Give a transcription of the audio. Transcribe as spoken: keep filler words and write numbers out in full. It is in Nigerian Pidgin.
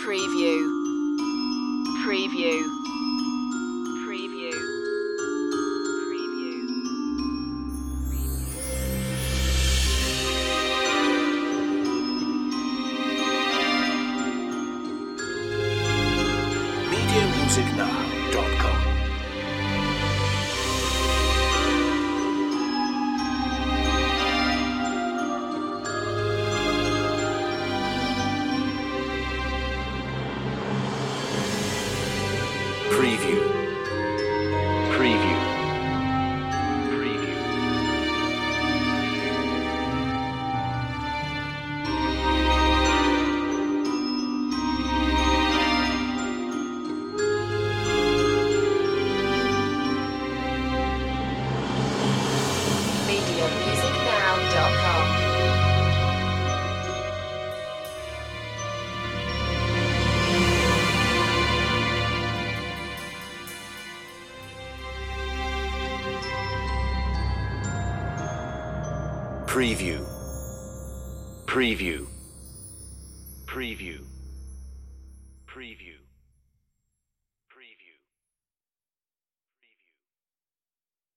Preview. Preview. Preview. Preview. media music now dot com Preview. Preview. Preview. media music now dot com. Preview. Preview. Preview. Preview.